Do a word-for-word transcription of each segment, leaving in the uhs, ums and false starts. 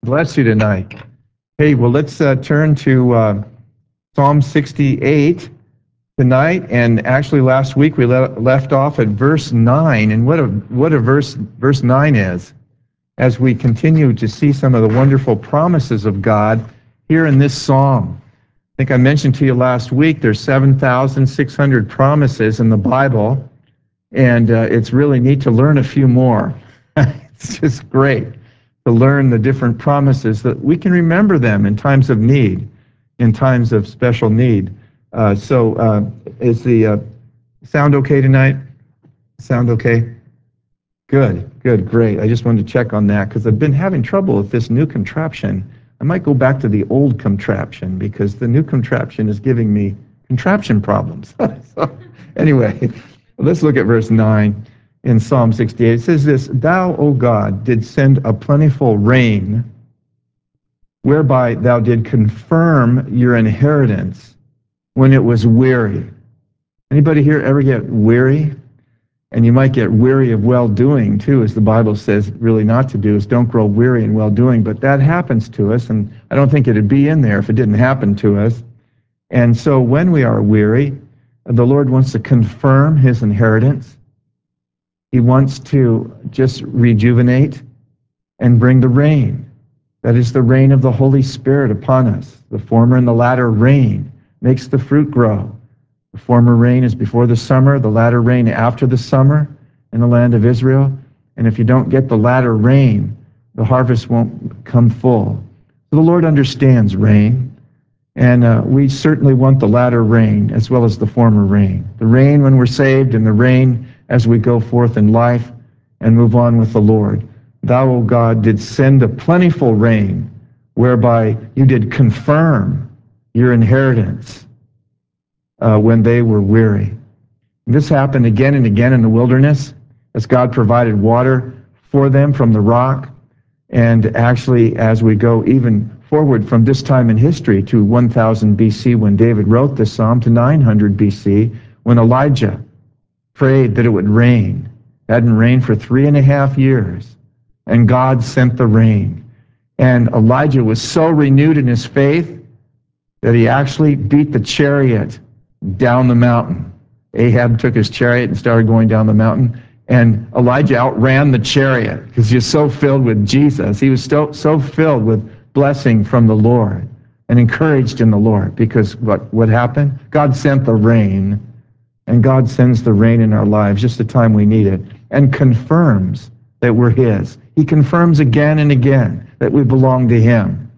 Bless you tonight. Hey, well, let's uh, turn to uh, Psalm sixty-eight tonight. And actually, last week we le- left off at verse nine. And what a what a verse verse nine is, as we continue to see some of the wonderful promises of God here in this psalm. I think I mentioned to you last week there's seven thousand six hundred promises in the Bible, and uh, it's really neat to learn a few more. It's just great to learn the different promises that we can remember them in times of need, in times of special need. Uh, so uh, is the uh, sound okay tonight? Sound okay? Good, good, great. I just wanted to check on that because I've been having trouble with this new contraption. I might go back to the old contraption because the new contraption is giving me contraption problems. So anyway, let's look at verse nine in Psalm sixty-eight. It says this, "Thou, O God, did send a plentiful rain, whereby thou did confirm your inheritance when it was weary." Anybody here ever get weary? And you might get weary of well-doing, too, as the Bible says really not to do, is don't grow weary in well-doing. But that happens to us, and I don't think it'd be in there if it didn't happen to us. And so when we are weary, the Lord wants to confirm his inheritance. He wants to just rejuvenate and bring the rain. That is the rain of the Holy Spirit upon us. The former and the latter rain makes the fruit grow. The former rain is before the summer, the latter rain after the summer in the land of Israel. And if you don't get the latter rain, the harvest won't come full. So the Lord understands rain, and uh, we certainly want the latter rain as well as the former rain. The rain when we're saved and the rain as we go forth in life and move on with the Lord. Thou, O God, did send a plentiful rain, whereby you did confirm your inheritance Uh, when they were weary. This happened again and again in the wilderness as God provided water for them from the rock. And actually, as we go even forward from this time in history to one thousand B C when David wrote this psalm, to nine hundred B C when Elijah prayed that it would rain. It hadn't rained for three and a half years, and God sent the rain. And Elijah was so renewed in his faith that he actually beat the chariot down the mountain. Ahab took his chariot and started going down the mountain, and Elijah outran the chariot because he was so filled with Jesus. He was so, so filled with blessing from the Lord and encouraged in the Lord, because what, what happened? God sent the rain, and God sends the rain in our lives just the time we need it, and confirms that we're his. He confirms again and again that we belong to him.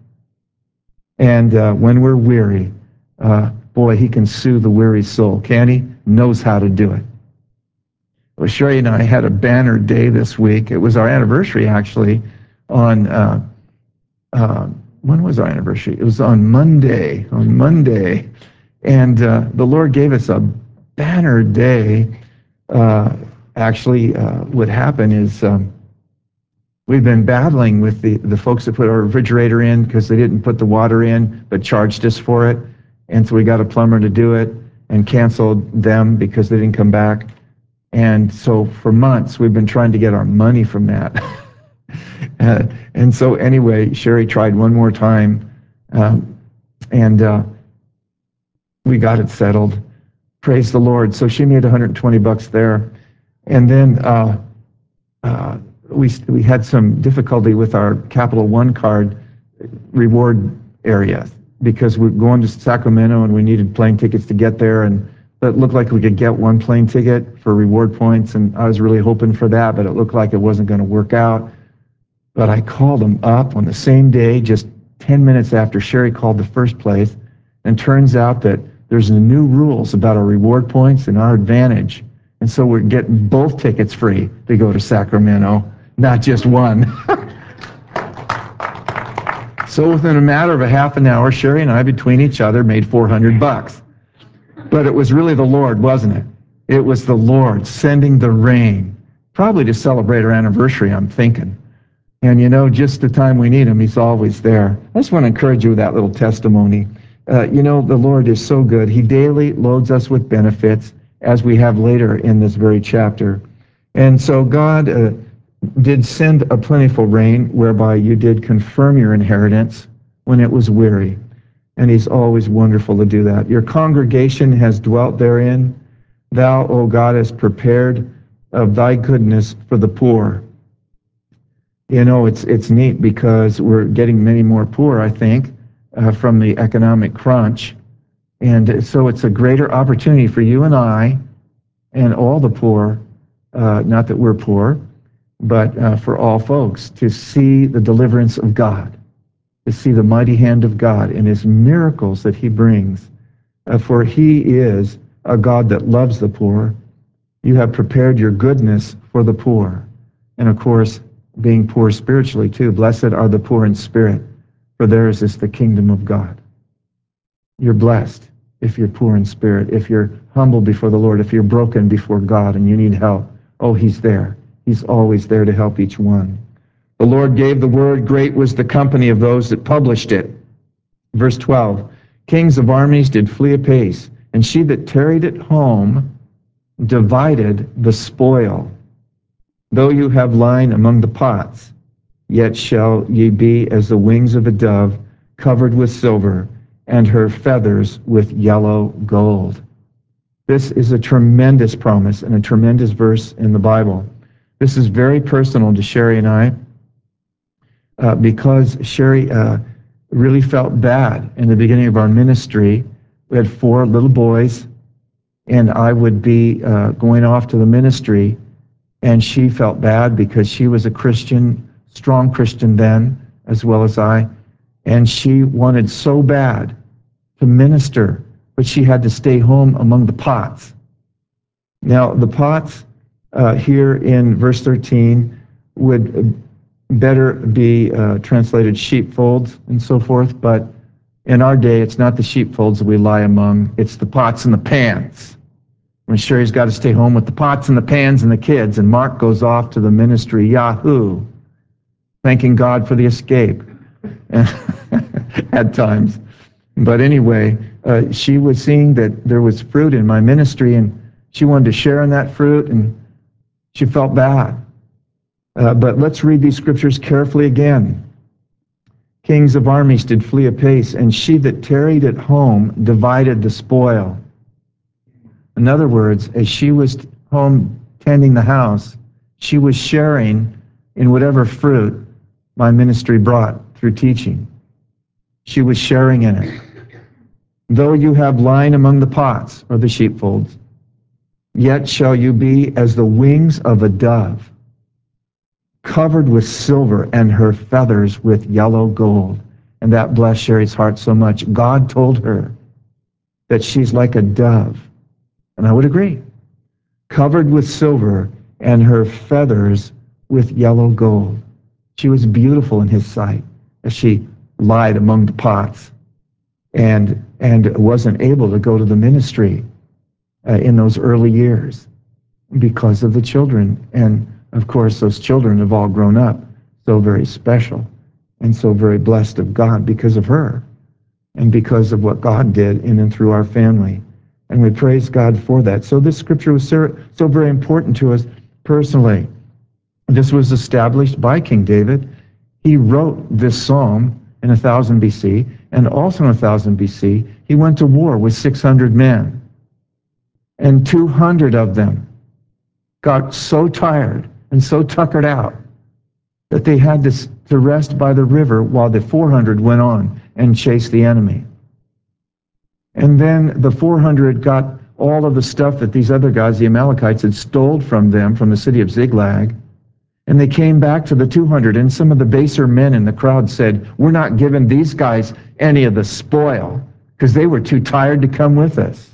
And uh, when we're weary, uh, boy, he can soothe the weary soul, can't he? Knows how to do it. Well, Sherry and I had a banner day this week. It was our anniversary, actually, on, uh, uh, when was our anniversary? It was on Monday, on Monday. And uh, the Lord gave us a banner day. Uh, actually, uh, what happened is um, we've been battling with the, the folks that put our refrigerator in because they didn't put the water in but charged us for it. And so we got a plumber to do it and canceled them because they didn't come back. And so for months, we've been trying to get our money from that. uh, and so anyway, Sherry tried one more time, um, and uh, we got it settled. Praise the Lord. So she made one hundred twenty bucks there. And then uh, uh, we, we had some difficulty with our Capital One card reward area, because we're going to Sacramento and we needed plane tickets to get there, and it looked like we could get one plane ticket for reward points, and I was really hoping for that, but it looked like it wasn't going to work out. But I called them up on the same day, just ten minutes after Sherry called the first place, and turns out that there's new rules about our reward points and our advantage, and so we're getting both tickets free to go to Sacramento, not just one. So within a matter of a half an hour, Sherry and I, between each other, made four hundred bucks. But it was really the Lord, wasn't it? It was the Lord sending the rain, probably to celebrate our anniversary, I'm thinking. And you know, just the time we need him, he's always there. I just want to encourage you with that little testimony. Uh, you know, the Lord is so good. He daily loads us with benefits, as we have later in this very chapter. And so God uh, did send a plentiful rain, whereby you did confirm your inheritance when it was weary. And he's always wonderful to do that. Your congregation has dwelt therein. Thou, O God, hast prepared of thy goodness for the poor. You know, it's it's neat because we're getting many more poor, I think, uh, from the economic crunch. And so it's a greater opportunity for you and I and all the poor, uh, not that we're poor, but uh, for all folks, to see the deliverance of God, to see the mighty hand of God and his miracles that he brings. Uh, for he is a God that loves the poor. You have prepared your goodness for the poor. And of course, being poor spiritually too. Blessed are the poor in spirit, for theirs is the kingdom of God. You're blessed if you're poor in spirit, if you're humble before the Lord, if you're broken before God and you need help. Oh, he's there. He's always there to help each one. The Lord gave the word, great was the company of those that published it. Verse twelve, kings of armies did flee apace, and she that tarried at home divided the spoil. Though you have line among the pots, yet shall ye be as the wings of a dove, covered with silver, and her feathers with yellow gold. This is a tremendous promise and a tremendous verse in the Bible. This is very personal to Sherry and I, uh, because Sherry uh, really felt bad in the beginning of our ministry. We had four little boys, and I would be uh, going off to the ministry, and she felt bad because she was a Christian, strong Christian then, as well as I, and she wanted so bad to minister, but she had to stay home among the pots. Now, the pots uh, here in verse thirteen would better be uh, translated sheepfolds and so forth, but in our day, it's not the sheepfolds that we lie among, it's the pots and the pans. When Sherry's got to stay home with the pots and the pans and the kids, and Mark goes off to the ministry, Yahoo, thanking God for the escape at times. But anyway, uh, she was seeing that there was fruit in my ministry, and she wanted to share in that fruit, and she felt bad. Uh, but let's read these scriptures carefully again. Kings of armies did flee apace, and she that tarried at home divided the spoil. In other words, as she was home tending the house, she was sharing in whatever fruit my ministry brought through teaching. She was sharing in it. Though you have line among the pots, or the sheepfolds, yet shall you be as the wings of a dove, covered with silver, and her feathers with yellow gold. And that blessed Sherry's heart so much. God told her that she's like a dove. And I would agree. Covered with silver, and her feathers with yellow gold. She was beautiful in his sight as she lied among the pots and, and wasn't able to go to the ministry uh, in those early years because of the children. And of course, those children have all grown up so very special and so very blessed of God because of her and because of what God did in and through our family. And we praise God for that. So this scripture was so, so very important to us personally. This was established by King David. He wrote this psalm in one thousand B C, and also in one thousand B C, he went to war with six hundred men. And two hundred of them got so tired and so tuckered out that they had to, to rest by the river while the four hundred went on and chased the enemy. And then the four hundred got all of the stuff that these other guys, the Amalekites, had stole from them from the city of Ziklag. And they came back to the two hundred, and some of the baser men in the crowd said, we're not giving these guys any of the spoil because they were too tired to come with us.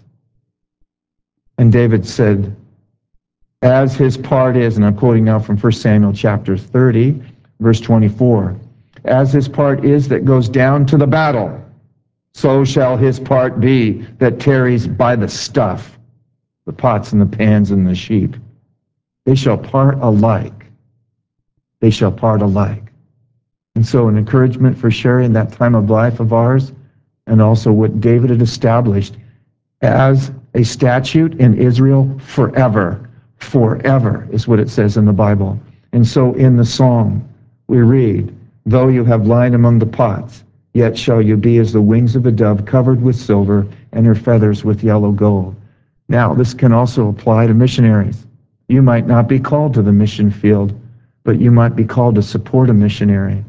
And David said, as his part is, and I'm quoting now from First Samuel chapter thirty, verse twenty-four, as his part is that goes down to the battle, so shall his part be that tarries by the stuff, the pots and the pans and the sheep. They shall part alike. They shall part alike. And so an encouragement for Sherry in that time of life of ours, and also what David had established as a statute in Israel forever. Forever is what it says in the Bible. And so in the psalm, we read, though you have lied among the pots, yet shall you be as the wings of a dove covered with silver and her feathers with yellow gold. Now, this can also apply to missionaries. You might not be called to the mission field, but you might be called to support a missionary.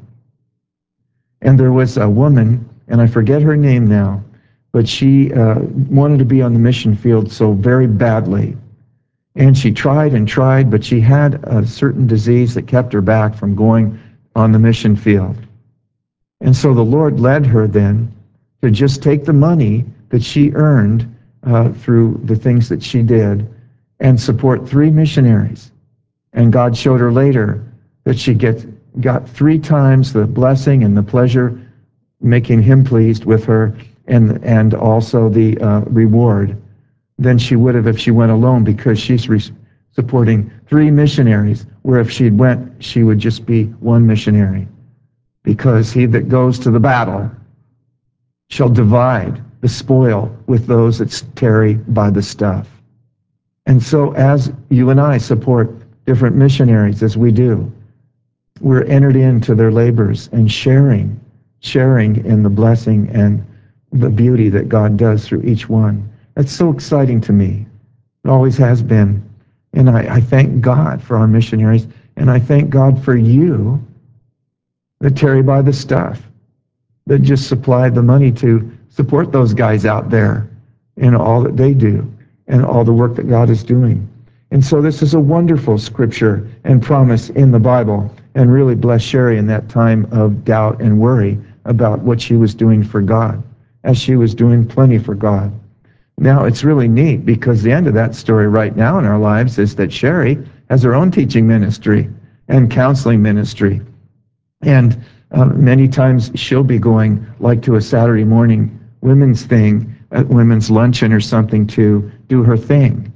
And there was a woman, and I forget her name now, but she uh, wanted to be on the mission field so very badly. And she tried and tried, but she had a certain disease that kept her back from going on the mission field. And so the Lord led her then to just take the money that she earned uh, through the things that she did and support three missionaries. And God showed her later that she get, got three times the blessing and the pleasure, making him pleased with her, and, and also the uh, reward than she would have if she went alone, because she's re- supporting three missionaries, where if she went, she would just be one missionary. Because he that goes to the battle shall divide the spoil with those that tarry by the stuff. And so as you and I support different missionaries, as we do, we're entered into their labors and sharing, sharing in the blessing and the beauty that God does through each one. That's so exciting to me. It always has been. And I, I thank God for our missionaries, and I thank God for you that tarry by the stuff, that just supplied the money to support those guys out there in all that they do and all the work that God is doing. And so this is a wonderful scripture and promise in the Bible, and really bless Sherry in that time of doubt and worry about what she was doing for God, as she was doing plenty for God. Now, it's really neat, because the end of that story right now in our lives is that Sherry has her own teaching ministry and counseling ministry. And uh, many times she'll be going like to a Saturday morning women's thing, at women's luncheon or something, to do her thing.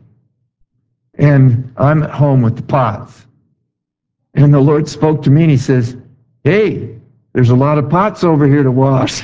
And I'm at home with the pots. And the Lord spoke to me and he says, hey, there's a lot of pots over here to wash.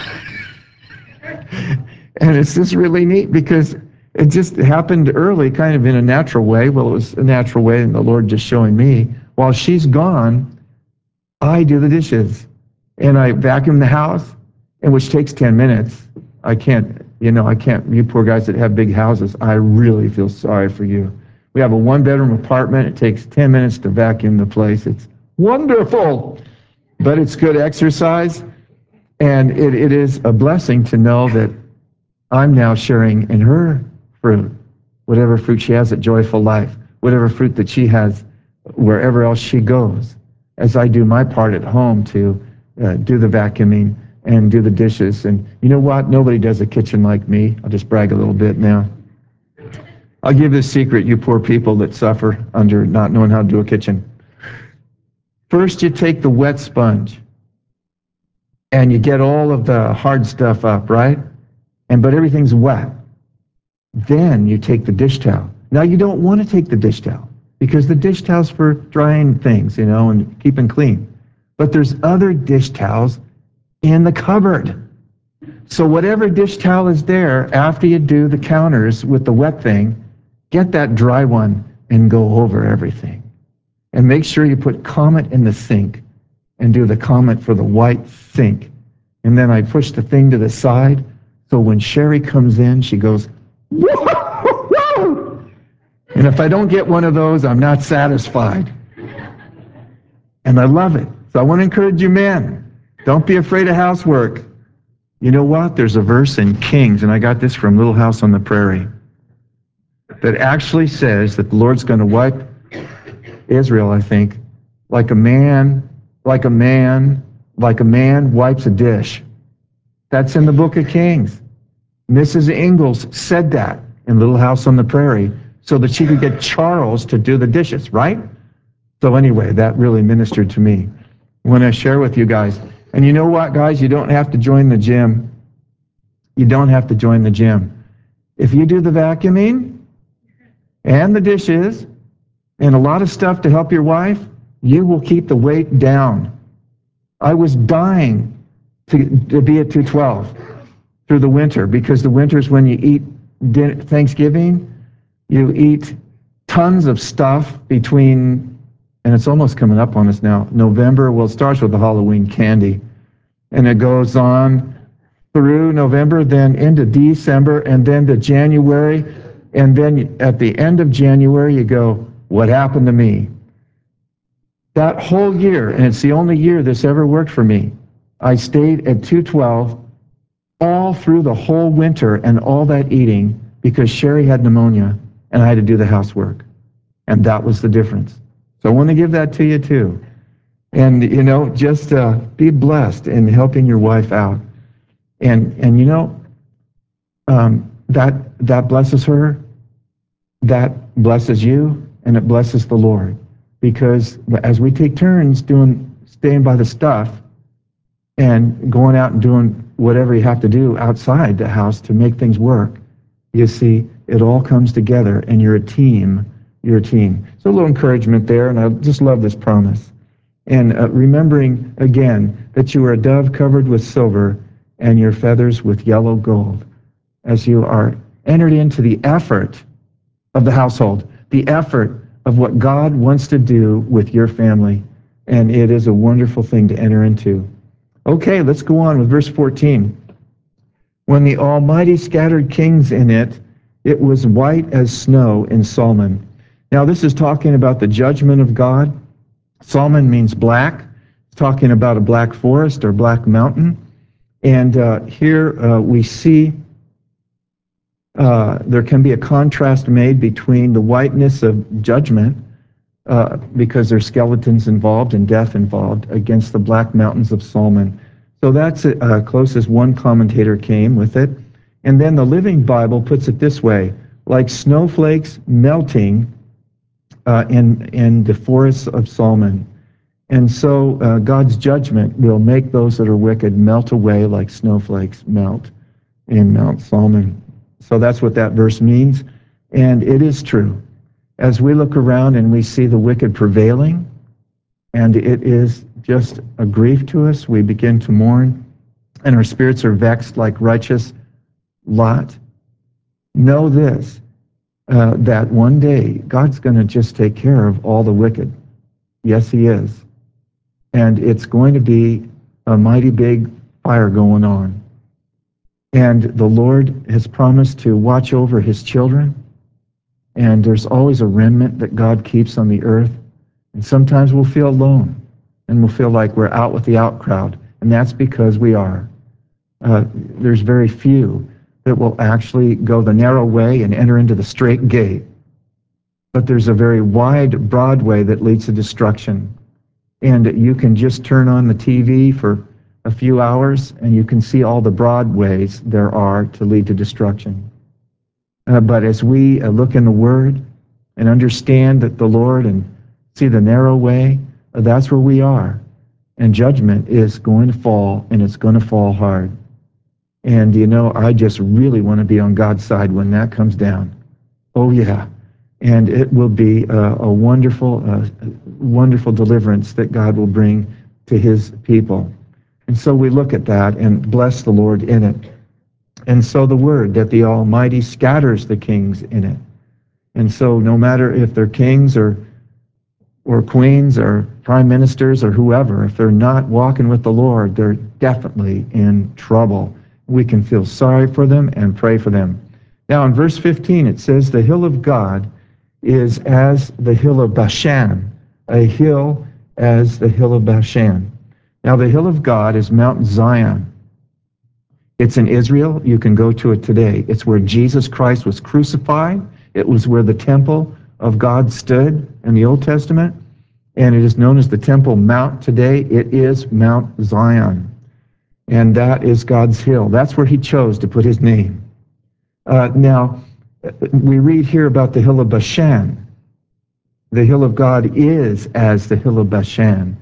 And it's just really neat, because it just happened early, kind of in a natural way. Well, it was a natural way, and the Lord just showing me, while she's gone, I do the dishes. And I vacuum the house, and which takes ten minutes. I can't, you know, I can't, you poor guys that have big houses, I really feel sorry for you. We have a one-bedroom apartment. It takes ten minutes to vacuum the place. It's wonderful, but it's good exercise. And it, it is a blessing to know that I'm now sharing in her fruit, whatever fruit she has at Joyful Life, whatever fruit that she has wherever else she goes, as I do my part at home to uh, do the vacuuming and do the dishes. And you know what? Nobody does a kitchen like me. I'll just brag a little bit now. I'll give this secret, you poor people that suffer under not knowing how to do a kitchen. First, you take the wet sponge and you get all of the hard stuff up, right? And but everything's wet. Then you take the dish towel. Now you don't want to take the dish towel, because the dish towel's for drying things, you know, and keeping clean. But there's other dish towels in the cupboard. So whatever dish towel is there, after you do the counters with the wet thing, get that dry one and go over everything. And make sure you put Comet in the sink and do the Comet for the white sink. And then I push the thing to the side, so when Sherry comes in, she goes, whoa, whoa. And if I don't get one of those, I'm not satisfied. And I love it. So I want to encourage you men, don't be afraid of housework. You know what? There's a verse in Kings, and I got this from Little House on the Prairie, that actually says that the Lord's going to wipe Israel, I think, like a man, like a man, like a man wipes a dish. That's in the book of Kings. Missus Ingalls said that in Little House on the Prairie so that she could get Charles to do the dishes, right? So anyway, that really ministered to me. I want to share with you guys. And you know what, guys? You don't have to join the gym. You don't have to join the gym. If you do the vacuuming and the dishes and a lot of stuff to help your wife, you will keep the weight down. I was dying to, to be at two twelve through the winter, because the winter is when you eat dinner, Thanksgiving, you eat tons of stuff between and it's almost coming up on us now. November, well, it starts with the Halloween candy, and it goes on through November, then into December, and then to January, and then at the end of January, you go, what happened to me? That whole year, and it's the only year this ever worked for me, I stayed at two twelve all through the whole winter and all that eating because Sherry had pneumonia, and I had to do the housework. And that was the difference. So I want to give that to you too. And, you know, just uh, be blessed in helping your wife out. And, and you know, um, that, that blesses her, that blesses you, and it blesses the Lord. Because as we take turns doing, staying by the stuff and going out and doing whatever you have to do outside the house to make things work, you see, it all comes together, and you're a team. You're a team. So a little encouragement there, and I just love this promise. And uh, remembering, again, that you are a dove covered with silver and your feathers with yellow gold, as you are entered into the effort of the household, the effort of what God wants to do with your family. And it is a wonderful thing to enter into. Okay, let's go on with verse fourteen. When the Almighty scattered kings in it, it was white as snow in Salmon. Now, this is talking about the judgment of God. Salmon means black. It's talking about a black forest or black mountain. And uh, here uh, we see uh, there can be a contrast made between the whiteness of judgment, uh, because there's skeletons involved and death involved, against the black mountains of Salmon. So that's uh, close as one commentator came with it. And then the Living Bible puts it this way, like snowflakes melting uh, in, in the forests of Salmon. And so uh, God's judgment will make those that are wicked melt away like snowflakes melt in Mount Salmon. So that's what that verse means. And it is true. As we look around and we see the wicked prevailing, and it is just a grief to us, we begin to mourn, and our spirits are vexed like righteous Lot. Know this, uh, that one day God's going to just take care of all the wicked. Yes, he is. And it's going to be a mighty big fire going on. And the Lord has promised to watch over his children. And there's always a remnant that God keeps on the earth. And sometimes we'll feel alone, and we'll feel like we're out with the out crowd. And that's because we are. Uh, there's very few that will actually go the narrow way and enter into the straight gate. But there's a very wide, broad way that leads to destruction. And you can just turn on the T V for a few hours, and you can see all the broad ways there are to lead to destruction. Uh, but as we uh, look in the Word and understand that the Lord and see the narrow way, uh, that's where we are. And judgment is going to fall, and it's going to fall hard. And, you know, I just really want to be on God's side when that comes down. Oh, yeah. And it will be a, a wonderful, uh, wonderful deliverance that God will bring to his people. And so we look at that and bless the Lord in it. And so the word that the Almighty scatters the kings in it. And so no matter if they're kings or or queens or prime ministers or whoever, if they're not walking with the Lord, they're definitely in trouble. We can feel sorry for them and pray for them. Now in verse fifteen, it says, the hill of God is as the hill of Bashan, a hill as the hill of Bashan. Now the hill of God is Mount Zion. It's in Israel. You can go to it today. It's where Jesus Christ was crucified. It was where the temple of God stood in the Old Testament, and it is known as the Temple Mount today. It is Mount Zion, and that is God's hill. That's where he chose to put his name. Uh, now, we read here about the hill of Bashan. The hill of God is as the hill of Bashan.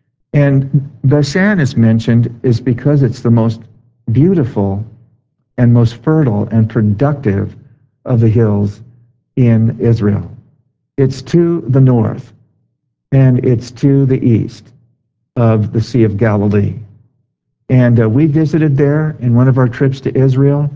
And Bashan is mentioned is because it's the most beautiful and most fertile and productive of the hills in Israel. It's to the north, and it's to the east of the Sea of Galilee. And uh, we visited there in one of our trips to Israel,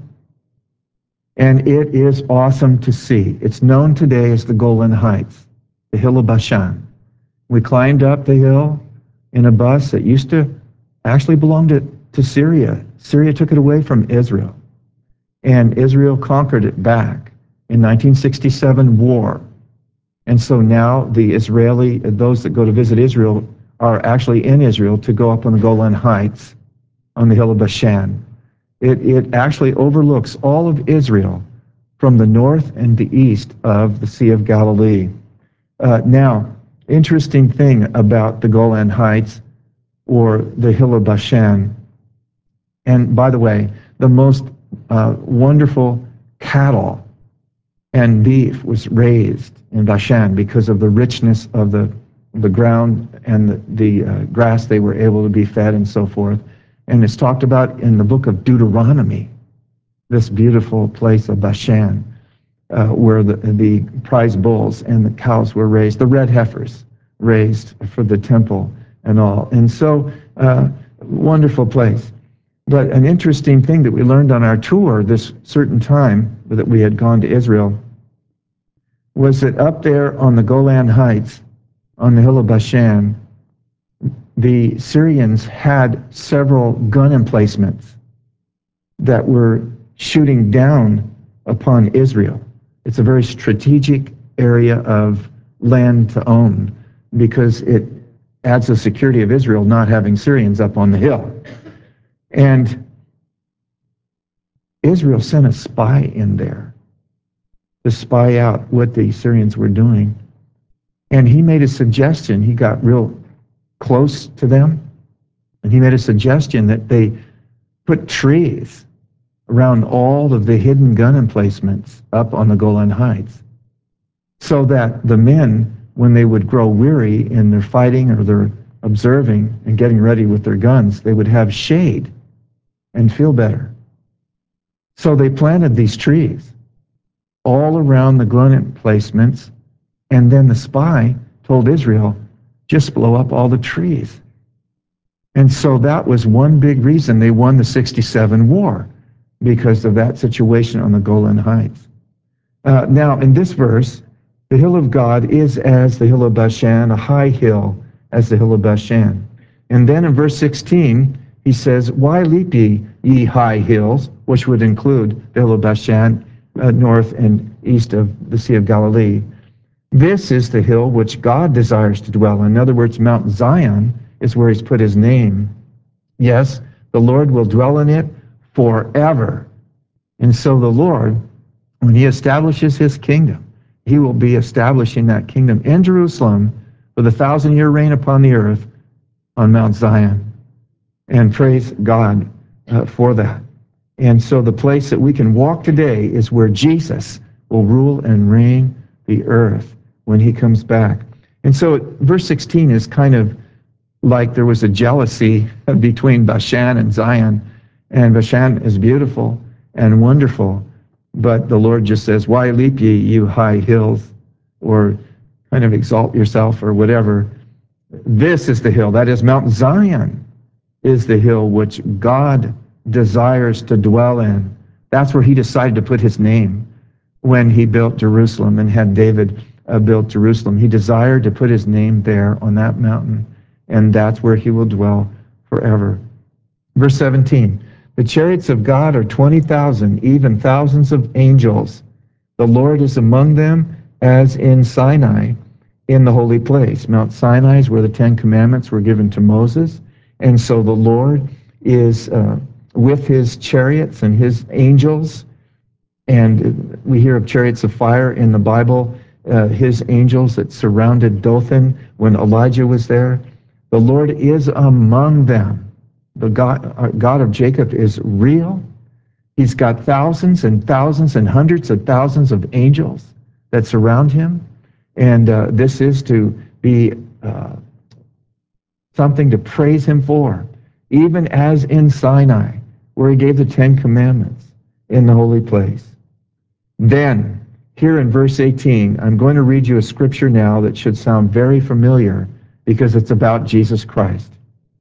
and it is awesome to see. It's known today as the Golan Heights, the hill of Bashan. We climbed up the hill in a bus that used to actually belong to, to Syria. Syria took it away from Israel, and Israel conquered it back in nineteen sixty-seven war. And so now the Israeli, those that go to visit Israel are actually in Israel to go up on the Golan Heights on the hill of Bashan. It, it actually overlooks all of Israel from the north and the east of the Sea of Galilee. Uh, now, interesting thing about the Golan Heights or the hill of Bashan, and by the way, the most uh, wonderful cattle and beef was raised in Bashan because of the richness of the, the ground and the, the uh, grass they were able to be fed and so forth. And it's talked about in the book of Deuteronomy, this beautiful place of Bashan, uh, where the, the prize bulls and the cows were raised, the red heifers raised for the temple and all. And so, uh, wonderful place. But an interesting thing that we learned on our tour this certain time that we had gone to Israel was that up there on the Golan Heights, on the hill of Bashan, the Syrians had several gun emplacements that were shooting down upon Israel. It's a very strategic area of land to own because it adds the security of Israel not having Syrians up on the hill. And Israel sent a spy in there to spy out what the Syrians were doing. And he made a suggestion. He got real close to them, and he made a suggestion that they put trees around all of the hidden gun emplacements up on the Golan Heights so that the men, when they would grow weary in their fighting or their observing and getting ready with their guns, they would have shade and feel better. So they planted these trees all around the gun emplacements, and then the spy told Israel, just blow up all the trees. And so that was one big reason they won the sixty-seven war, because of that situation on the Golan Heights. Uh, now, in this verse, the hill of God is as the hill of Bashan, a high hill as the hill of Bashan. And then in verse sixteen, he says, why leap ye, ye high hills, which would include the hill of Bashan, uh, north and east of the Sea of Galilee. This is the hill which God desires to dwell in. In other words, Mount Zion is where he's put his name. Yes, the Lord will dwell in it forever. And so the Lord, when he establishes his kingdom, he will be establishing that kingdom in Jerusalem for the thousand-year reign upon the earth on Mount Zion. And praise God uh, for that. And so the place that we can walk today is where Jesus will rule and reign the earth when he comes back. And so verse sixteen is kind of like there was a jealousy between Bashan and Zion. And Bashan is beautiful and wonderful, but the Lord just says, why leap ye, you high hills, or kind of exalt yourself or whatever. This is the hill, that is Mount Zion is the hill which God desires to dwell in. That's where he decided to put his name when he built Jerusalem and had David uh, built Jerusalem. He desired to put his name there on that mountain, and that's where he will dwell forever. Verse seventeen, the chariots of God are twenty thousand, even thousands of angels. The Lord is among them as in Sinai, in the holy place. Mount Sinai is where the Ten Commandments were given to Moses. And so the Lord is uh, with his chariots and his angels. And we hear of chariots of fire in the Bible, uh, his angels that surrounded Dothan when Elijah was there. The Lord is among them. The God, uh, God of Jacob is real. He's got thousands and thousands and hundreds of thousands of angels that surround him. And uh, this is to be uh, something to praise him for, even as in Sinai, where he gave the Ten Commandments in the holy place. Then, here in verse eighteen, I'm going to read you a scripture now that should sound very familiar because it's about Jesus Christ.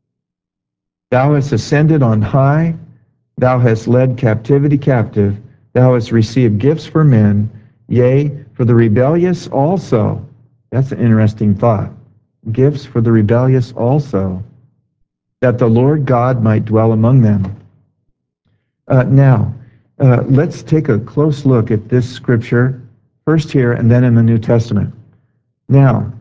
Thou hast ascended on high, thou hast led captivity captive, thou hast received gifts for men, yea, for the rebellious also. That's an interesting thought. gifts for the rebellious also, that the Lord God might dwell among them. Uh, now, uh, let's take a close look at this scripture, first here and then in the New Testament. Now,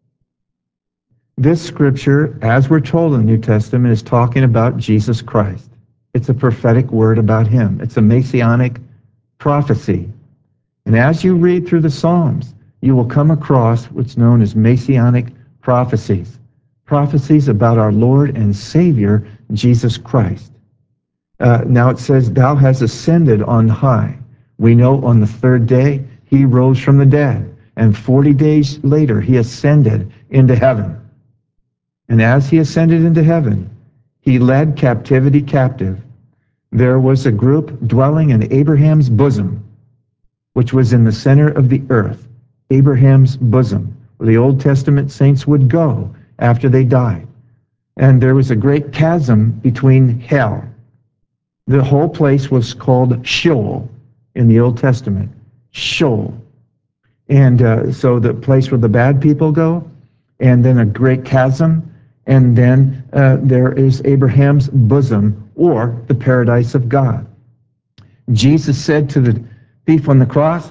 this scripture, as we're told in the New Testament, is talking about Jesus Christ. It's a prophetic word about him. It's a messianic prophecy. And as you read through the Psalms, you will come across what's known as messianic prophecies. Prophecies about our Lord and Savior, Jesus Christ. Uh, now it says, thou hast ascended on high. We know on the third day, he rose from the dead. And forty days later, he ascended into heaven. And as he ascended into heaven, he led captivity captive. There was a group dwelling in Abraham's bosom, which was in the center of the earth, Abraham's bosom, where the Old Testament saints would go after they died. And there was a great chasm between hell. The whole place was called Sheol in the Old Testament, Sheol. And uh, so the place where the bad people go, and then a great chasm, and then uh, there is Abraham's bosom, or the paradise of God. Jesus said to the thief on the cross,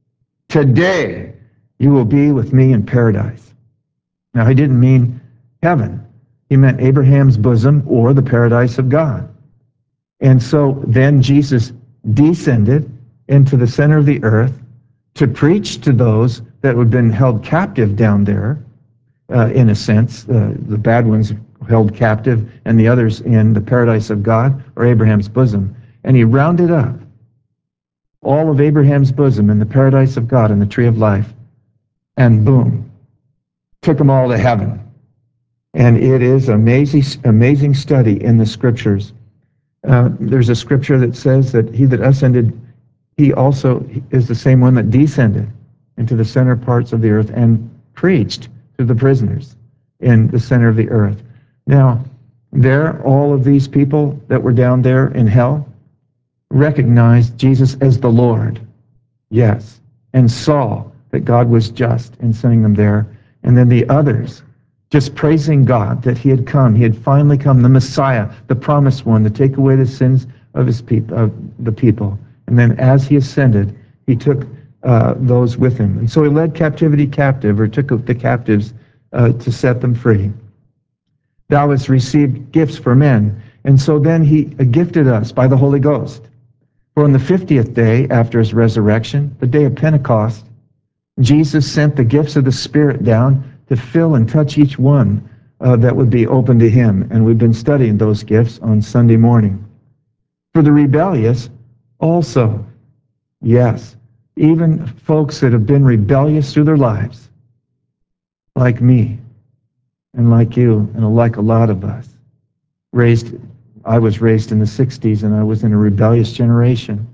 today you will be with me in paradise. Now, he didn't mean heaven. He meant Abraham's bosom, or the paradise of God. And so then Jesus descended into the center of the earth to preach to those that had been held captive down there, uh, in a sense, uh, the bad ones held captive, and the others in the paradise of God, or Abraham's bosom. And he rounded up all of Abraham's bosom in the paradise of God and the tree of life, and boom, took them all to heaven. And it is amazing, amazing study in the scriptures. Uh, there's a scripture that says that he that ascended, he also is the same one that descended into the center parts of the earth and preached to the prisoners in the center of the earth. Now, there, all of these people that were down there in hell recognized Jesus as the Lord, yes, and saw that God was just in sending them there. And then the others, just praising God that he had come. He had finally come, the Messiah, the promised one, to take away the sins of his people, of the people. And then as he ascended, he took uh, those with him. And so he led captivity captive, or took the captives uh, to set them free. Thou hast received gifts for men. And so then he gifted us by the Holy Ghost. For on the fiftieth day after his resurrection, the day of Pentecost, Jesus sent the gifts of the Spirit down to fill and touch each one uh, that would be open to him. And we've been studying those gifts on Sunday morning. For the rebellious also, yes, even folks that have been rebellious through their lives, like me and like you and like a lot of us. Raised, I was raised in the sixties, and I was in a rebellious generation.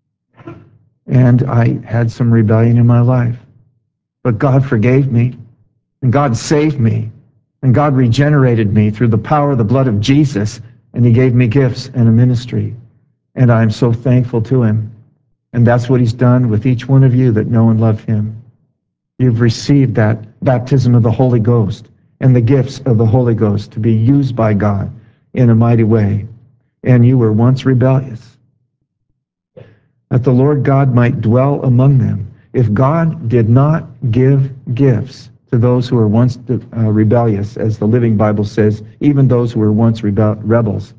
And I had some rebellion in my life. But God forgave me, and God saved me, and God regenerated me through the power of the blood of Jesus, and he gave me gifts and a ministry. And I'm so thankful to him. And that's what he's done with each one of you that know and love him. You've received that baptism of the Holy Ghost and the gifts of the Holy Ghost to be used by God in a mighty way. And you were once rebellious, that the Lord God might dwell among them. If God did not give gifts to those who were once uh, rebellious, as the Living Bible says, even those who were once rebel- rebels,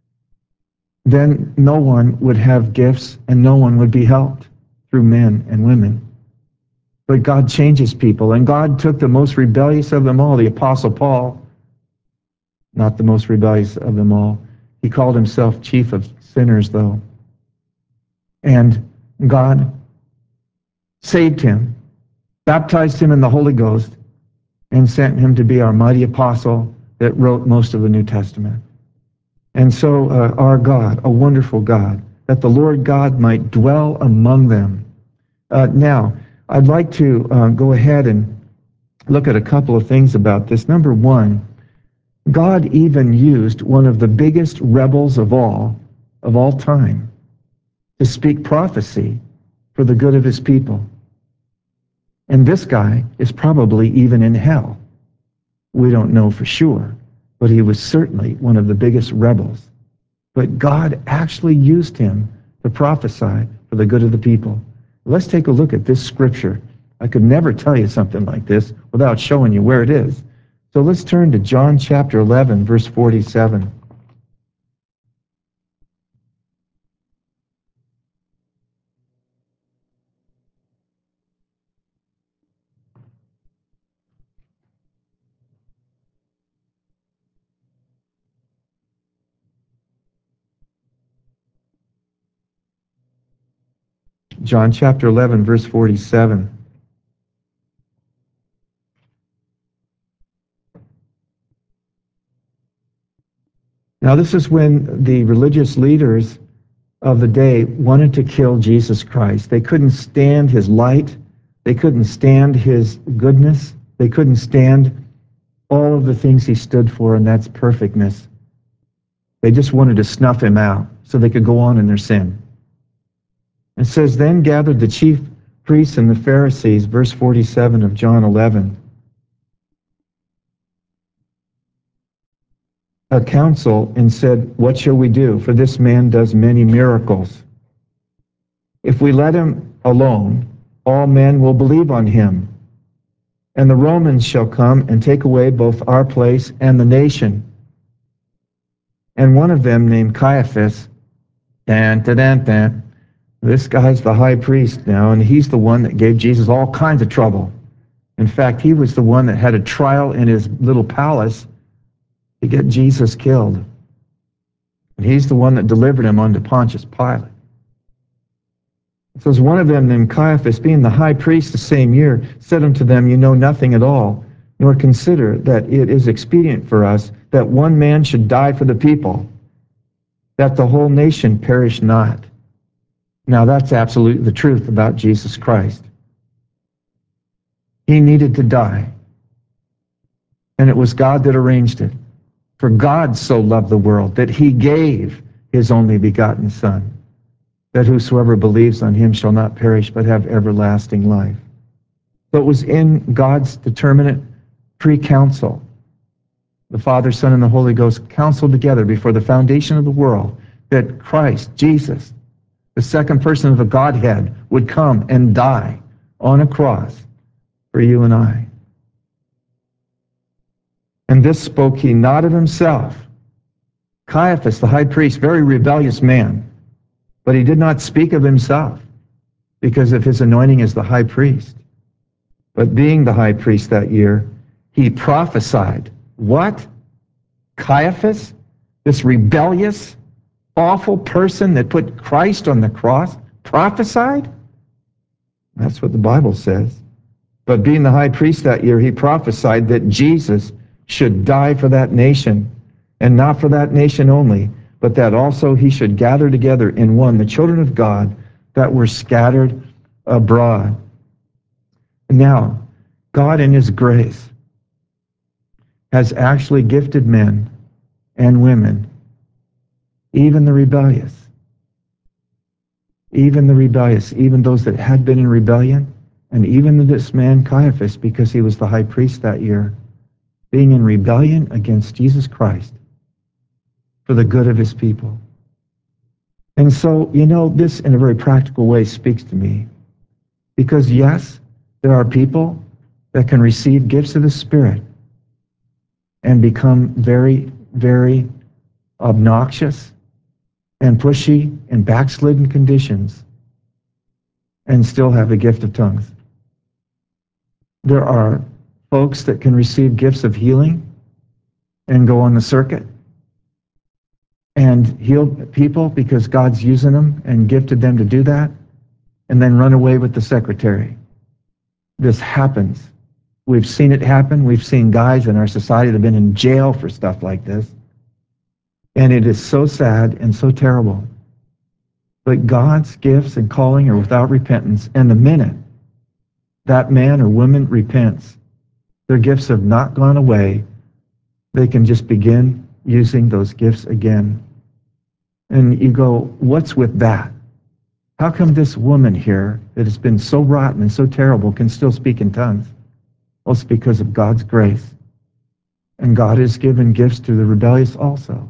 then no one would have gifts and no one would be helped through men and women. But God changes people, and God took the most rebellious of them all, the Apostle Paul, not the most rebellious of them all. He called himself chief of sinners, though. And God saved him, baptized him in the Holy Ghost, and sent him to be our mighty apostle that wrote most of the New Testament. And so uh, our God, a wonderful God, that the Lord God might dwell among them. Uh, now, I'd like to uh, go ahead and look at a couple of things about this. Number one, God even used one of the biggest rebels of all, of all time, to speak prophecy for the good of his people. And this guy is probably even in hell. We don't know for sure, but he was certainly one of the biggest rebels. But God actually used him to prophesy for the good of the people. Let's take a look at this scripture. I could never tell you something like this without showing you where it is. So let's turn to John chapter eleven, verse forty-seven. John chapter eleven, verse forty-seven. Now, this is when the religious leaders of the day wanted to kill Jesus Christ. They couldn't stand his light. They couldn't stand his goodness. They couldn't stand all of the things he stood for, and that's perfectness. They just wanted to snuff him out so they could go on in their sin. It says, then gathered the chief priests and the Pharisees, verse forty-seven of John eleven, a council, and said, what shall we do? For this man does many miracles. If we let him alone, all men will believe on him. And the Romans shall come and take away both our place and the nation. And one of them, named Caiaphas, dan, dan, dan, dan, this guy's the high priest now, and he's the one that gave Jesus all kinds of trouble. In fact, he was the one that had a trial in his little palace to get Jesus killed. And he's the one that delivered him unto Pontius Pilate. It says, one of them, named Caiaphas, being the high priest the same year, said unto them, you know nothing at all, nor consider that it is expedient for us that one man should die for the people, that the whole nation perish not. Now, that's absolutely the truth about Jesus Christ. He needed to die, and it was God that arranged it. For God so loved the world that he gave his only begotten Son, that whosoever believes on him shall not perish but have everlasting life. So it was in God's determinate pre-counsel. The Father, Son, and the Holy Ghost counseled together before the foundation of the world that Christ, Jesus, the second person of the Godhead, would come and die on a cross for you and I. And this spoke he not of himself. Caiaphas, the high priest, very rebellious man, but he did not speak of himself because of his anointing as the high priest. But being the high priest that year, he prophesied. What? Caiaphas, this rebellious, awful person that put Christ on the cross, prophesied? That's what the Bible says. But being the high priest that year, he prophesied that Jesus should die for that nation, and not for that nation only, but that also he should gather together in one the children of God that were scattered abroad. Now, God in his grace has actually gifted men and women, even the rebellious, even the rebellious, even those that had been in rebellion, and even this man Caiaphas, because he was the high priest that year, being in rebellion against Jesus Christ for the good of his people. And so, you know, this in a very practical way speaks to me. Because yes, there are people that can receive gifts of the Spirit and become very, very obnoxious and pushy in backslidden conditions and still have a gift of tongues. There are folks that can receive gifts of healing and go on the circuit and heal people because God's using them and gifted them to do that, and then run away with the secretary. This happens. We've seen it happen. We've seen guys in our society that have been in jail for stuff like this. And it is so sad and so terrible. But God's gifts and calling are without repentance. And the minute that man or woman repents, their gifts have not gone away. They can just begin using those gifts again. And you go, what's with that? How come this woman here that has been so rotten and so terrible can still speak in tongues? Well, it's because of God's grace. And God has given gifts to the rebellious also,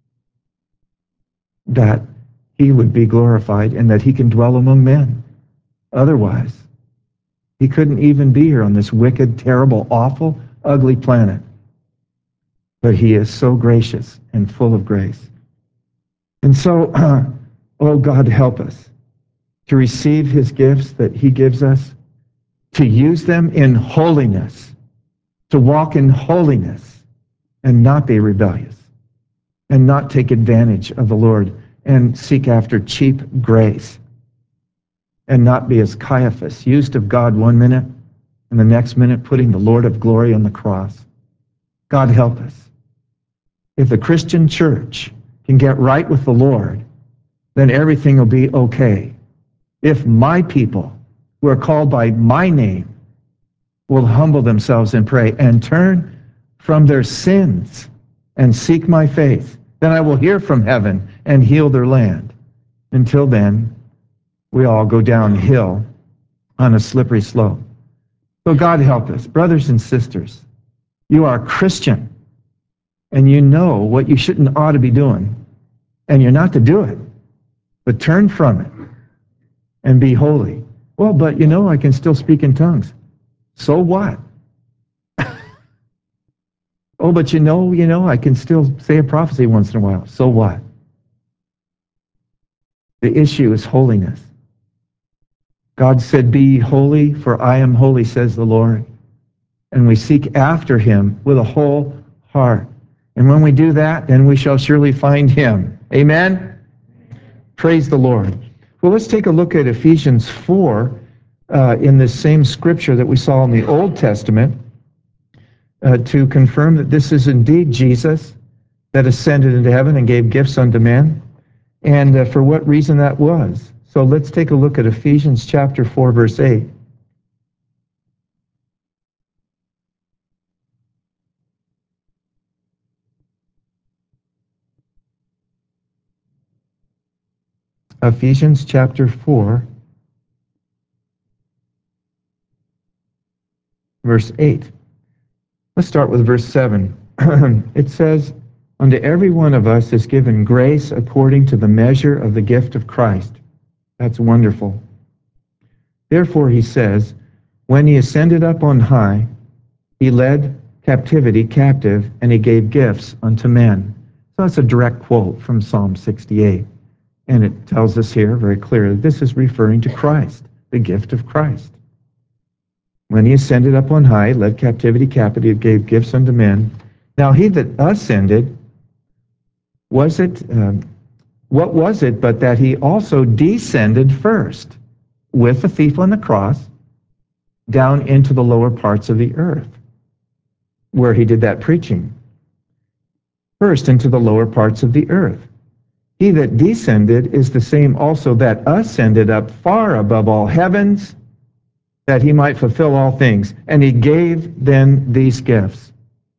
that he would be glorified and that he can dwell among men. Otherwise, he couldn't even be here on this wicked, terrible, awful, ugly planet. But he is so gracious and full of grace. And so, uh, oh God, help us to receive his gifts that he gives us, to use them in holiness, to walk in holiness and not be rebellious, and not take advantage of the Lord and seek after cheap grace, and not be as Caiaphas, used of God one minute and the next minute putting the Lord of glory on the cross. God help us. If the Christian church can get right with the Lord, then everything will be okay. If my people who are called by my name will humble themselves and pray and turn from their sins and seek my face, then I will hear from heaven and heal their land. Until then, we all go downhill on a slippery slope. So God help us. Brothers and sisters, you are a Christian, and you know what you shouldn't ought to be doing, and you're not to do it, but turn from it and be holy. Well, but you know, I can still speak in tongues. So what? Oh, but you know, you know, I can still say a prophecy once in a while. So what? The issue is holiness. God said, be ye holy, for I am holy, says the Lord. And we seek after him with a whole heart. And when we do that, then we shall surely find him. Amen? Praise the Lord. Well, let's take a look at Ephesians four uh, in this same scripture that we saw in the Old Testament uh, to confirm that this is indeed Jesus that ascended into heaven and gave gifts unto men, and uh, for what reason that was. So let's take a look at Ephesians chapter four, verse eight. Ephesians chapter four, verse eight. Let's start with verse seven. It says, unto every one of us is given grace according to the measure of the gift of Christ. That's wonderful. Therefore, he says, when he ascended up on high, he led captivity captive, and he gave gifts unto men. So that's a direct quote from Psalm sixty-eight. And it tells us here very clearly, this is referring to Christ, the gift of Christ. When he ascended up on high, led captivity captive, he gave gifts unto men. Now he that ascended, was it, um, what was it but that he also descended first with the thief on the cross down into the lower parts of the earth, where he did that preaching. First into the lower parts of the earth. He that descended is the same also that ascended up far above all heavens, that he might fulfill all things. And he gave then these gifts.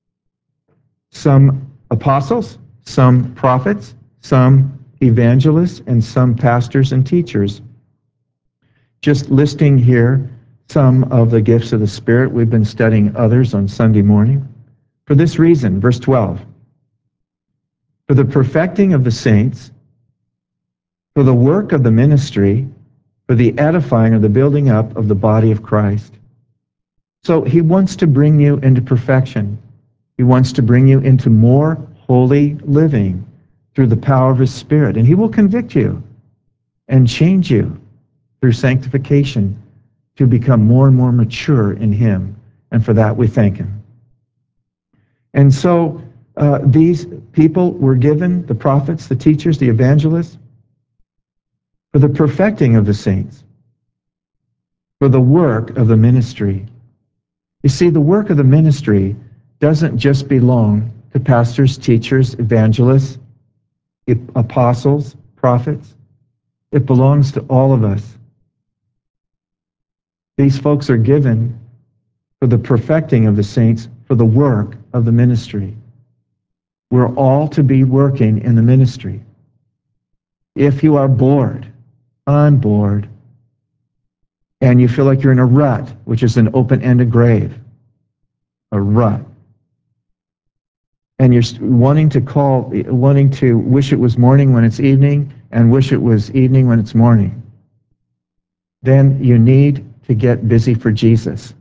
Some apostles, some prophets, some evangelists, and some pastors and teachers. Just listing here some of the gifts of the Spirit. We've been studying others on Sunday morning. For this reason, verse twelve, for the perfecting of the saints, for the work of the ministry, for the edifying or the building up of the body of Christ. So he wants to bring you into perfection. He wants to bring you into more holy living through the power of his Spirit. And he will convict you and change you through sanctification to become more and more mature in him. And for that we thank him. And so uh, these people were given, the prophets, the teachers, the evangelists, for the perfecting of the saints, for the work of the ministry. You see, the work of the ministry doesn't just belong to pastors, teachers, evangelists, apostles, prophets. It belongs to all of us. These folks are given for the perfecting of the saints, for the work of the ministry. We're all to be working in the ministry. If you are bored, on board, and you feel like you're in a rut, which is an open-ended grave, a rut, and you're wanting to call, wanting to wish it was morning when it's evening and wish it was evening when it's morning, then you need to get busy for Jesus.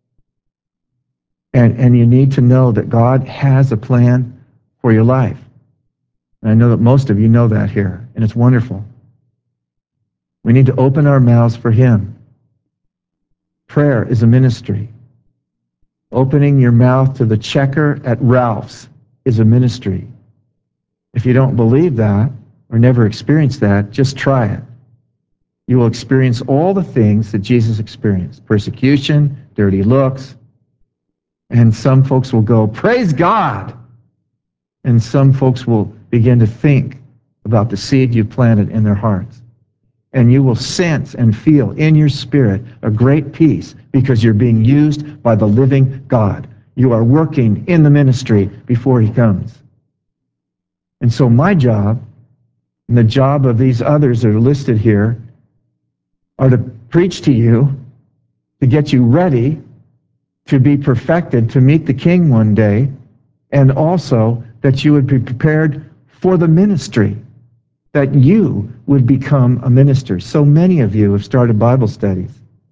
And, and you need to know that God has a plan for your life. And I know that most of you know that here, and it's wonderful. We need to open our mouths for Him. Prayer is a ministry. Opening your mouth to the checker at Ralph's is a ministry. If you don't believe that or never experienced that, just try it. You will experience all the things that Jesus experienced. Persecution, dirty looks, and some folks will go, praise God! And some folks will begin to think about the seed you planted in their hearts. And you will sense and feel in your spirit a great peace because you're being used by the living God. You are working in the ministry before He comes. And so my job, and the job of these others that are listed here, are to preach to you, to get you ready to be perfected, to meet the King one day, and also that you would be prepared for the ministry, that you would become a minister. So many of you have started Bible studies.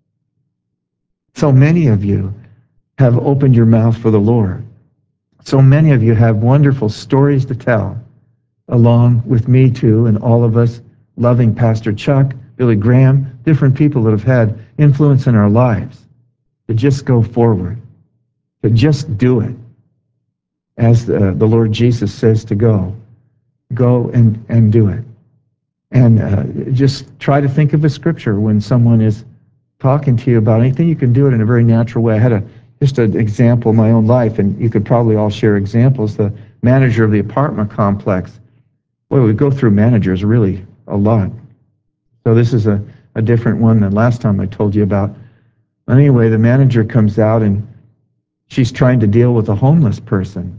So many of you have opened your mouth for the Lord. So many of you have wonderful stories to tell, along with me too, and all of us loving Pastor Chuck, Billy Graham, different people that have had influence in our lives, to just go forward, to just do it, as the, the Lord Jesus says to go. Go and, and do it. And uh, just try to think of a scripture when someone is talking to you about anything. You can do it in a very natural way. I had a just an example in my own life, and you could probably all share examples. The manager of the apartment complex. Well, we go through managers really a lot. So this is a, a different one than last time I told you about. Anyway, the manager comes out, and she's trying to deal with a homeless person.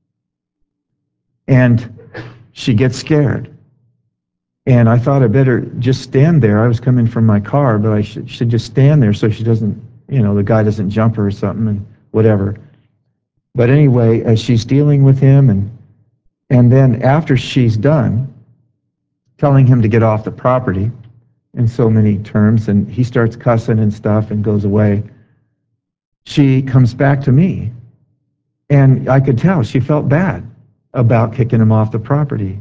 And she gets scared. And I thought I better just stand there. I was coming from my car, but I should, should just stand there so she doesn't, you know, the guy doesn't jump her or something and whatever. But anyway, as she's dealing with him, and and then after she's done telling him to get off the property in so many terms, and he starts cussing and stuff and goes away, she comes back to me. And I could tell she felt bad about kicking him off the property.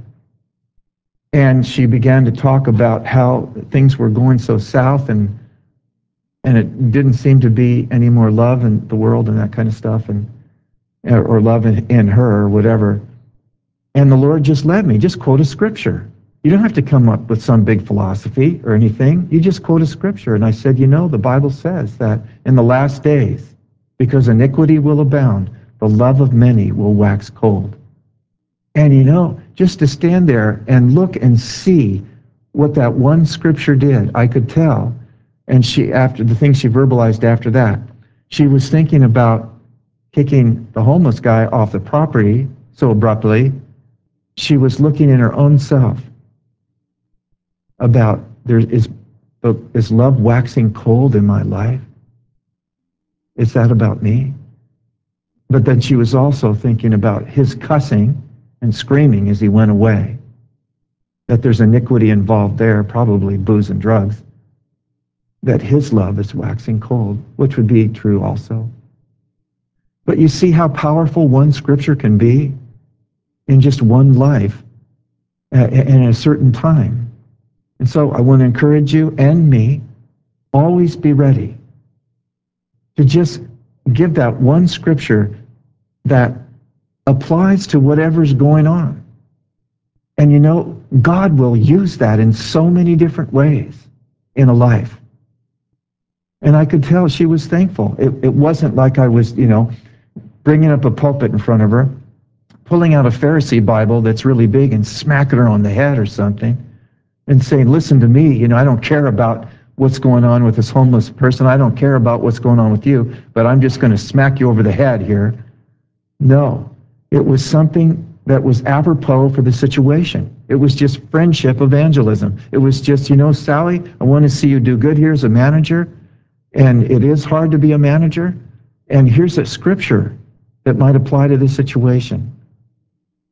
And she began to talk about how things were going so south, and and it didn't seem to be any more love in the world and that kind of stuff, and or love in, in her or whatever. And the Lord just led me. Just quote a scripture. You don't have to come up with some big philosophy or anything. You just quote a scripture. And I said, you know, the Bible says that in the last days, because iniquity will abound, the love of many will wax cold. And you know, just to stand there and look and see what that one scripture did, I could tell. And she, after the things she verbalized after that, she was thinking about kicking the homeless guy off the property so abruptly. She was looking in her own self about, there is, is love waxing cold in my life? Is that about me? But then she was also thinking about his cussing and screaming as he went away, that there's iniquity involved there, probably booze and drugs, that his love is waxing cold, which would be true also. But you see how powerful one scripture can be in just one life at, at a certain time. And so I want to encourage you and me, always be ready to just give that one scripture that applies to whatever's going on. And you know, God will use that in so many different ways in a life. And I could tell she was thankful. It, it wasn't like I was, you know, bringing up a pulpit in front of her, pulling out a Pharisee Bible that's really big and smacking her on the head or something and saying, listen to me, you know, I don't care about what's going on with this homeless person. I don't care about what's going on with you, but I'm just going to smack you over the head here. No, it was something that was apropos for the situation. It was just friendship evangelism. It was just, you know, Sally, I want to see you do good here as a manager, and it is hard to be a manager, and here's a scripture that might apply to this situation.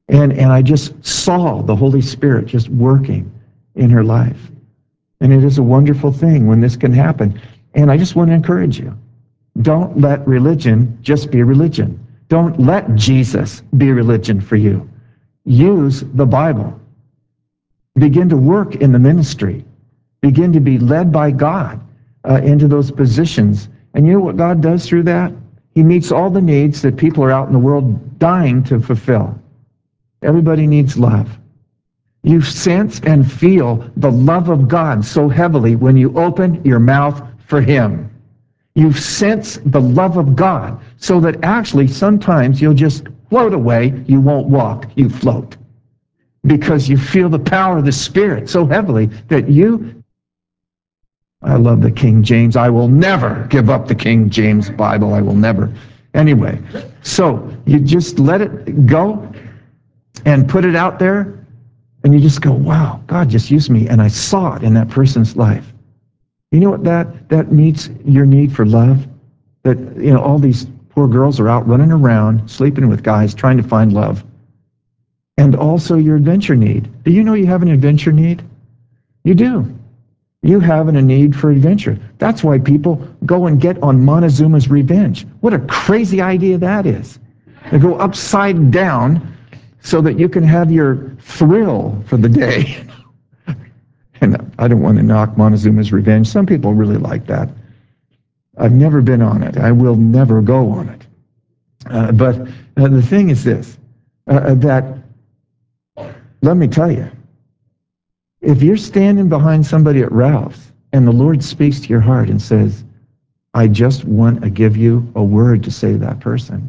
And, and I just saw the Holy Spirit just working in her life. And it is a wonderful thing when this can happen. And I just want to encourage you. Don't let religion just be religion. Don't let Jesus be religion for you. Use the Bible. Begin to work in the ministry. Begin to be led by God uh, into those positions. And you know what God does through that? He meets all the needs that people are out in the world dying to fulfill. Everybody needs love. You sense and feel the love of God so heavily when you open your mouth for Him. You sense the love of God so that actually sometimes you'll just float away. You won't walk, you float. Because you feel the power of the Spirit so heavily that you... I love the King James. I will never give up the King James Bible. I will never. Anyway, so you just let it go and put it out there, and you just go, wow, God just used me, and I saw it in that person's life. You know what that, that meets your need for love? That, you know, all these poor girls are out running around, sleeping with guys, trying to find love. And also your adventure need. Do you know you have an adventure need? You do. You have a need for adventure. That's why people go and get on Montezuma's Revenge. What a crazy idea that is. They go upside down so that you can have your thrill for the day. And I don't want to knock Montezuma's Revenge. Some people really like that. I've never been on it. I will never go on it. Uh, but uh, the thing is this, uh, that, let me tell you, if you're standing behind somebody at Ralph's and the Lord speaks to your heart and says, I just want to give you a word to say to that person,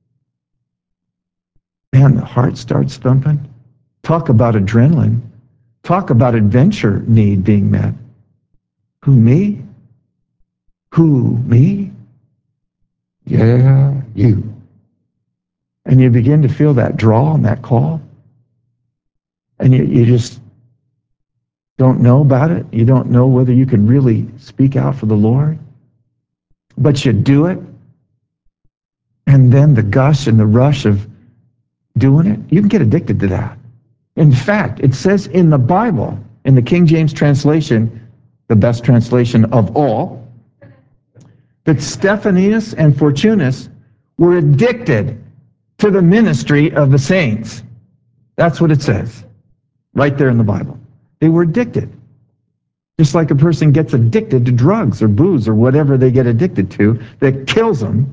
man, the heart starts thumping. Talk about adrenaline. Talk about adventure need being met. Who, me? Who, me? Yeah, you. And you begin to feel that draw and that call. And you, you just don't know about it. You don't know whether you can really speak out for the Lord. But you do it. And then the gush and the rush of doing it, you can get addicted to that. In fact, it says in the Bible, in the King James translation, the best translation of all, that Stephaninus and Fortunus were addicted to the ministry of the saints. That's what it says, right there in the Bible. They were addicted. Just like a person gets addicted to drugs or booze or whatever they get addicted to that kills them.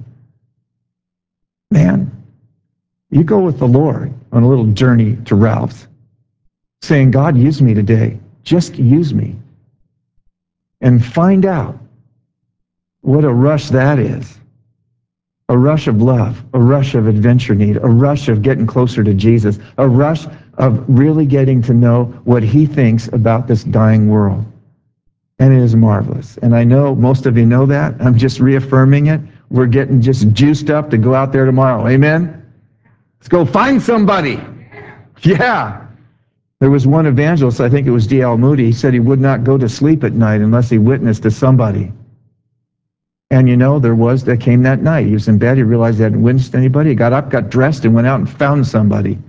Man, you go with the Lord on a little journey to Ralph's, saying, God, use me today. Just use me. And find out what a rush that is. A rush of love, a rush of adventure need, a rush of getting closer to Jesus, a rush of really getting to know what He thinks about this dying world. And it is marvelous. And I know most of you know that. I'm just reaffirming it. We're getting just juiced up to go out there tomorrow. Amen? Let's go find somebody. Yeah. There was one evangelist, I think it was D L Moody, he said he would not go to sleep at night unless he witnessed to somebody. And you know, there was, that came that night. He was in bed, he realized he hadn't witnessed anybody. He got up, got dressed, and went out and found somebody.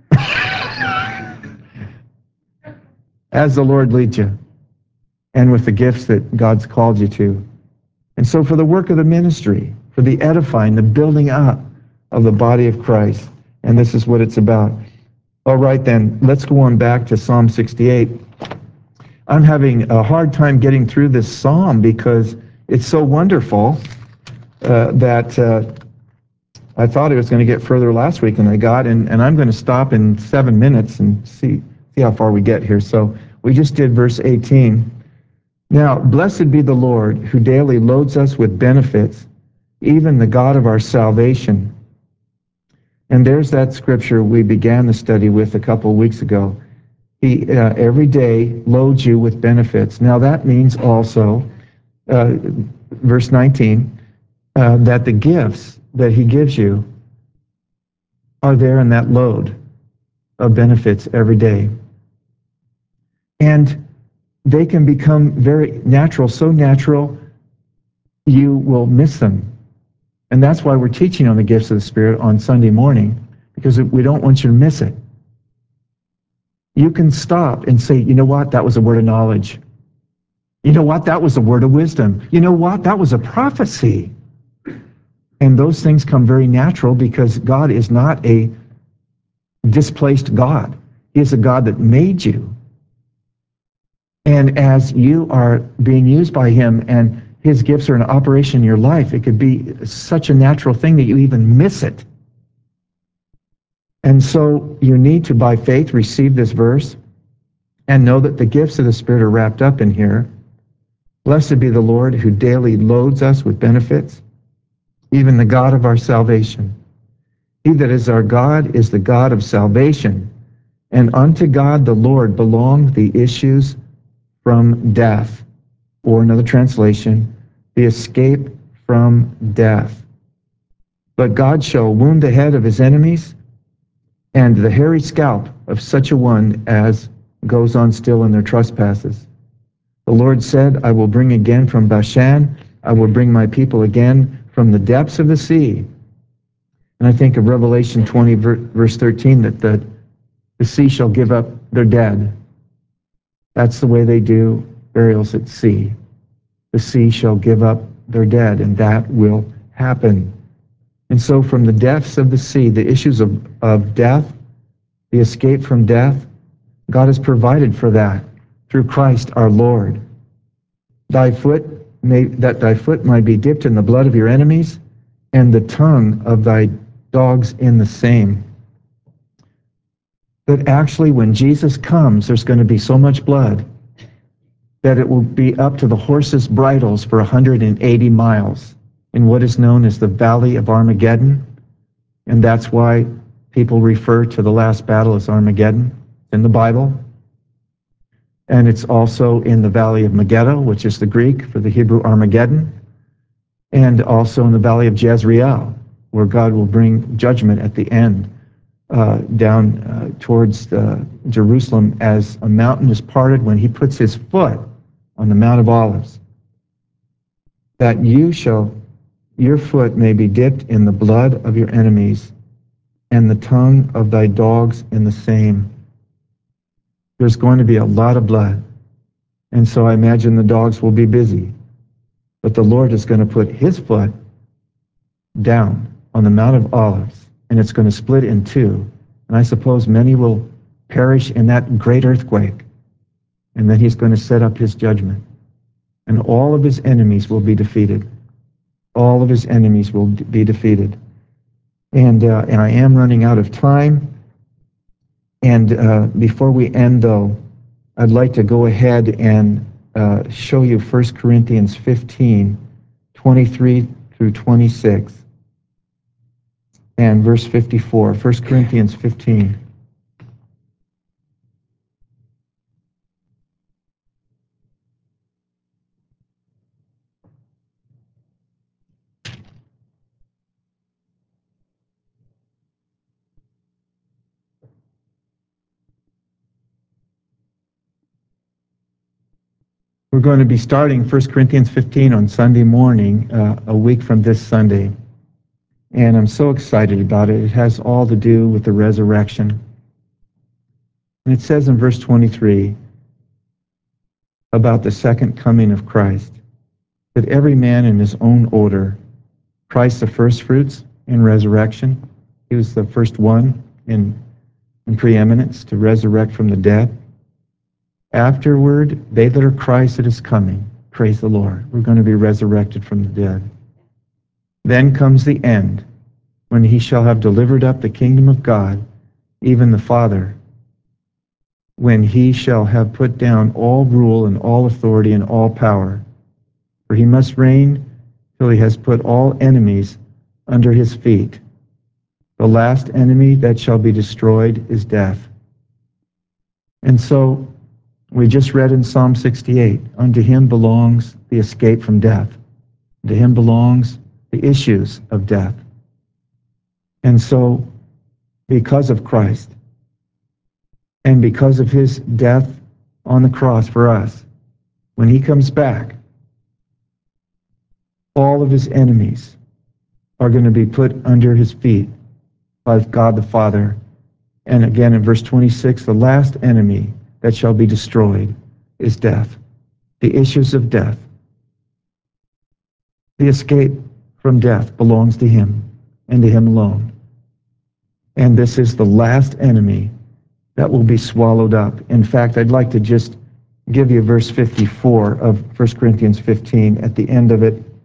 As the Lord leads you, and with the gifts that God's called you to. And so for the work of the ministry, for the edifying, the building up of the body of Christ, and this is what it's about. All right then, let's go on back to Psalm sixty-eight. I'm having a hard time getting through this psalm because it's so wonderful uh, that uh, I thought it was going to get further last week than I got, and, and I'm going to stop in seven minutes and see, see how far we get here. So we just did verse eighteen. Now, blessed be the Lord who daily loads us with benefits, even the God of our salvation. And there's that scripture we began the study with a couple of weeks ago. He uh, every day loads you with benefits. Now that means also, uh, verse nineteen, uh, that the gifts that He gives you are there in that load of benefits every day. And they can become very natural, so natural you will miss them. And that's why we're teaching on the gifts of the Spirit on Sunday morning, because we don't want you to miss it. you can stop and say, you know what, that was a word of knowledge. You know what, that was a word of wisdom. You know what, that was a prophecy. And those things come very natural because God is not a displaced God. He is a God that made you. And as you are being used by him and his gifts are in operation in your life, it could be such a natural thing that you even miss it. And so you need to, by faith, receive this verse and know that the gifts of the Spirit are wrapped up in here. Blessed be the Lord who daily loads us with benefits, even the God of our salvation. He that is our God is the God of salvation, and unto God the Lord belong the issues from death, or another translation, the escape from death. But God shall wound the head of his enemies, and the hairy scalp of such a one as goes on still in their trespasses. The Lord said, I will bring again from Bashan, I will bring my people again from the depths of the sea. And I think of Revelation twenty, verse thirteen, that the, the sea shall give up their dead. That's the way they do burials at sea. The sea shall give up their dead, and that will happen. And so from the depths of the sea, the issues of, of death, the escape from death, God has provided for that through Christ our Lord. Thy foot may, that thy foot might be dipped in the blood of your enemies, and the tongue of thy dogs in the same. That actually when Jesus comes, there's going to be so much blood that it will be up to the horses' bridles for one hundred eighty miles in what is known as the Valley of Armageddon. And that's why people refer to the last battle as Armageddon in the Bible. And it's also in the Valley of Megiddo, which is the Greek for the Hebrew Armageddon, and also in the Valley of Jezreel, where God will bring judgment at the end uh, down uh, towards uh, Jerusalem as a mountain is parted when he puts his foot on the Mount of Olives. That you shall, your foot may be dipped in the blood of your enemies, and the tongue of thy dogs in the same. There's going to be a lot of blood. And so I imagine the dogs will be busy. But the Lord is going to put his foot down on the Mount of Olives, and it's going to split in two. And I suppose many will perish in that great earthquake. And then he's going to set up his judgment. And all of his enemies will be defeated. All of his enemies will be defeated. And, uh, and I am running out of time. And uh, before we end, though, I'd like to go ahead and uh, show you First Corinthians fifteen, twenty-three through twenty-six, and verse fifty-four. First Corinthians fifteen. We're going to be starting First Corinthians fifteen on Sunday morning, uh, a week from this Sunday. And I'm so excited about it. It has all to do with the resurrection. And it says in verse twenty-three about the second coming of Christ, that every man in his own order, Christ the first fruits in resurrection. He was the first one in, in preeminence to resurrect from the dead. Afterward, they that are Christ that is coming, praise the Lord. We're going to be resurrected from the dead. Then comes the end, when he shall have delivered up the kingdom of God, even the Father, when he shall have put down all rule and all authority and all power. For he must reign till he has put all enemies under his feet. The last enemy that shall be destroyed is death. And so, we just read in Psalm sixty-eight, unto him belongs the escape from death. To him belongs the issues of death. And so, because of Christ, and because of his death on the cross for us, when he comes back, all of his enemies are going to be put under his feet by God the Father, And again in verse twenty-six, the last enemy that shall be destroyed is death. The issues of death. The escape from death belongs to him and to him alone. And this is the last enemy that will be swallowed up. In fact, I'd like to just give you verse fifty-four of First Corinthians fifteen at the end of it.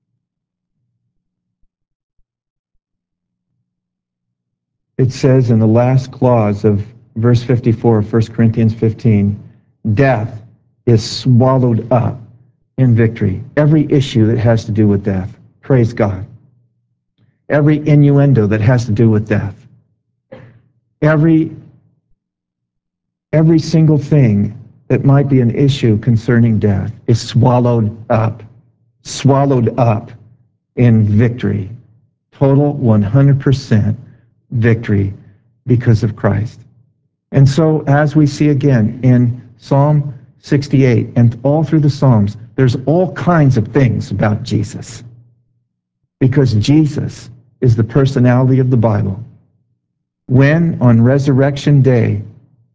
It says in the last clause of verse fifty-four of First Corinthians fifteen, death is swallowed up in victory. Every issue that has to do with death, praise God. Every innuendo that has to do with death. Every, every single thing that might be an issue concerning death is swallowed up, swallowed up in victory. Total one hundred percent victory because of Christ. And so as we see again in Psalm sixty-eight and all through the Psalms, there's all kinds of things about Jesus. Because Jesus is the personality of the Bible. When on Resurrection Day,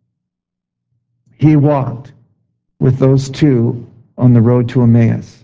he walked with those two on the road to Emmaus.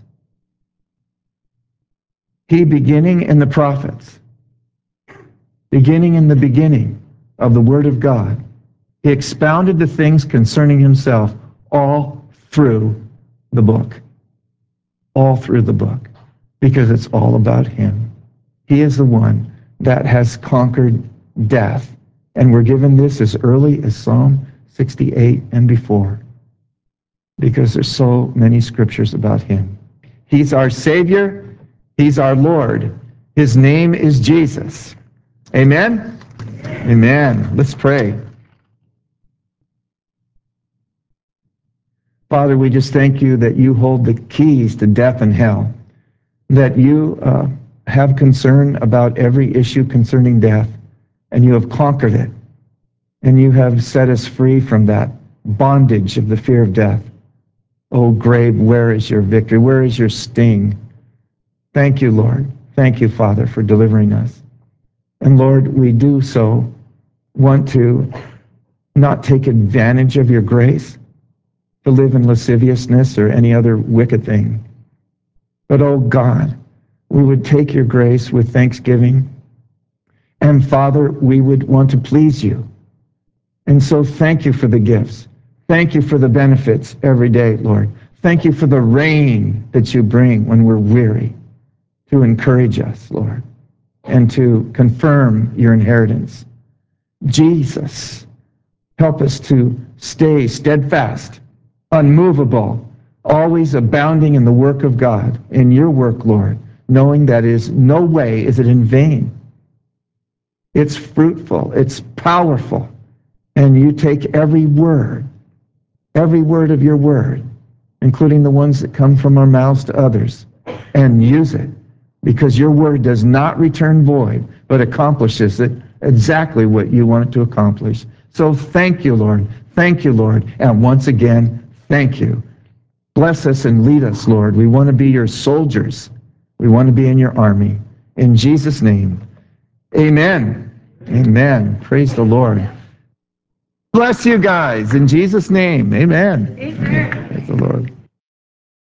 He, beginning in the prophets, beginning in the beginning of the Word of God, he expounded the things concerning himself all through the book. All through the book. Because it's all about him. He is the one that has conquered death. And we're given this as early as Psalm sixty-eight and before. Because there's so many scriptures about him. He's our Savior. He's our Lord. His name is Jesus. Amen? Amen. Amen. Let's pray. Father, we just thank you that you hold the keys to death and hell, that you uh, have concern about every issue concerning death, and you have conquered it, and you have set us free from that bondage of the fear of death. Oh, grave, where is your victory? Where is your sting? Thank you, Lord. Thank you, Father, for delivering us. And Lord, we do so want to not take advantage of your grace, to live in lasciviousness or any other wicked thing. But, oh God, we would take your grace with thanksgiving. And Father, we would want to please you. And so thank you for the gifts. Thank you for the benefits every day, Lord. Thank you for the rain that you bring when we're weary, to encourage us, Lord, and to confirm your inheritance. Jesus, help us to stay steadfast, unmovable, always abounding in the work of God, in your work, Lord, knowing that is no way is it in vain. It's fruitful, it's powerful, and you take every word, every word of your word, including the ones that come from our mouths to others, and use it, because your word does not return void, but accomplishes it exactly what you want it to accomplish. So thank you, Lord. Thank you, Lord. And once again, thank you. Bless us and lead us, Lord. We want to be your soldiers. We want to be in your army. In Jesus' name, amen. Amen. Praise the Lord. Bless you guys. In Jesus' name, amen. Amen. Praise the Lord.